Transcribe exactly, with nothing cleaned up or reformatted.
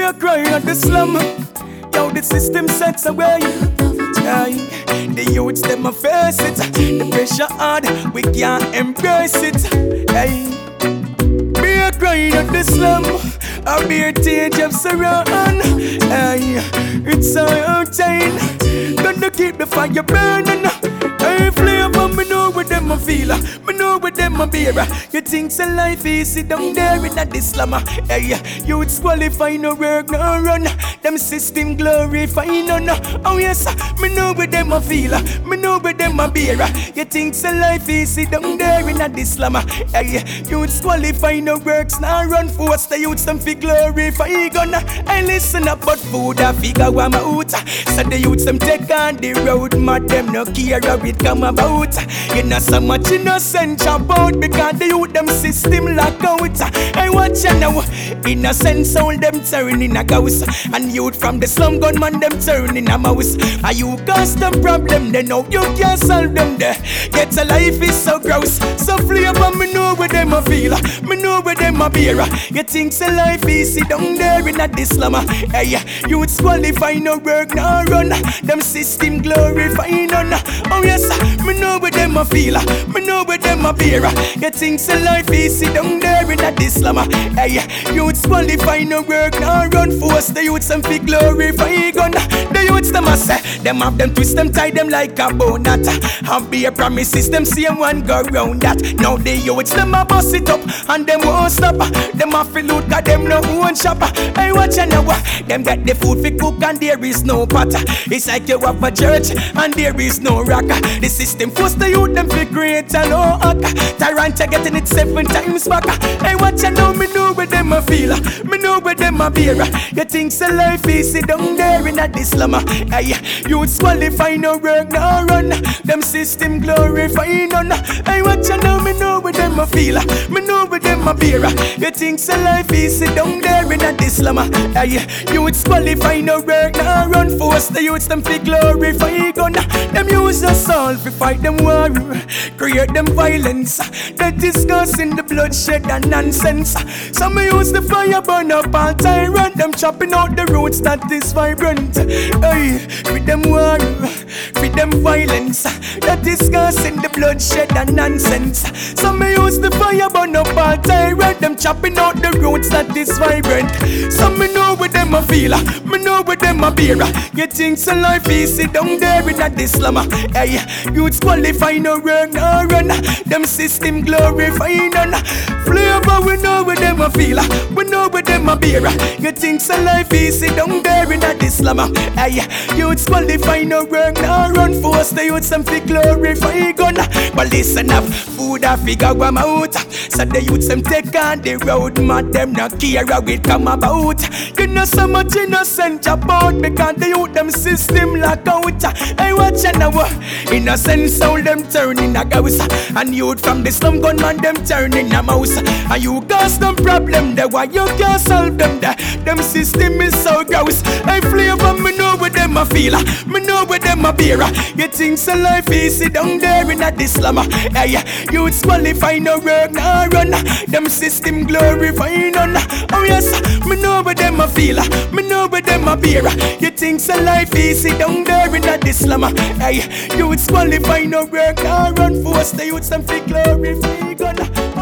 a cry at the slum. Yo, the system sets away. Aye. The youths them a face it. The pressure hard, we can't embrace it. Hey, be a cry at the slum. I'll be a tears of surround. Hey, it's so outside. Gonna keep the fire burning. Hey, flavor, me know what them a feel. Me know what them a beer. You think so life easy down there in the slummer. Hey, youths qualify no work, no run. Them system glorify none. Oh yes, me know what them a feel. Me know what them a beer. You think so life easy down there in the slummer. Hey, youths qualify no works, no run. Force the youths them fi glorify gun. I listen up, but food a figure one out. So the youths them take on the road, mad them no care how it come about. You know so much innocent about because the youth them system lock out. I watch you now, innocent soul them turn in a ghost, and youth from the slum gunman them turn in a mouse. Are you cause the problem? They know you can't solve them there. Get a life is so gross, so flavor. Me know where them a feel, me know where them a beer. You think so life easy down there in a slummer. Hey, youths qualify no work, no run. Them system glorify none. Oh yes, me know where them a feel, me know where them a beer. You think so life easy down there in a slummer. Hey, youths qualify no work, no run. Force the youths and fi glorify gun. The youths them a say, them have them twist them, tie them like a bonnet. And be a promises, them same one go round that. Now the youths them a bust it up and them won't stop. Them a fi loot cause them no own shop. Hey, watch you now, them get the food fi cook and there is no pot. It's like you have a church and there is no rock. The system force the youth them fi create a no hack. Tyrant getting it seven times back. Hey, watch you now, me know where them a feel, me know where them a beer. You think so life easy down there in a slummer. Hey, youths qualify no work, no run. Them system glorify none. Hey, watch you now, me know where them a feel, me know where them a beer. You think so life easy down there in a slummer. Hey, youths qualify no work, no run. Force the youths them fi glorify gun. Them use us all fi fight them war, create them violence. They discussing the bloodshed and nonsense. Some use the fire burn up all tyrant. Them chopping out the roots that is vibrant. Hey, with them war, with them violence. They discussing the bloodshed and nonsense. Some use the fire burn up all tyrant. Them chopping out the roots that is vibrant. Some me know where them a feel, me know where them a beer. You think so life easy down there in a slummer. Hey, youths qualify no work, no run. Them system glorify none. Flavor we know where them a feel, we know where them a beer. You think so life easy down there in a slummer. Hey, youths qualify no work, no run. Force the youths and fi glorify gun. But listen up, food a figure one out. So the youths them take on the road, mad them no care how it come about. You know so much innocent about because the youth them system lock out. Hey, watch you now, innocent soul them turn in a ghost, and youth from the slum gunman them turn in a mouse. And you cause them problem there, why you can't solve them there. Them system is so gross. Hey, flavor, me know where them a feel, me know where them a beer. You think so life easy down there in a slummer. Hey, youths qualify no work, no run. Them system glorify none. Oh yes, me know where them a feel, me know where them a beer. You think so life easy down there in a slummer. Hey, youths qualify no work, no run. Force the youths them fi glorify gun.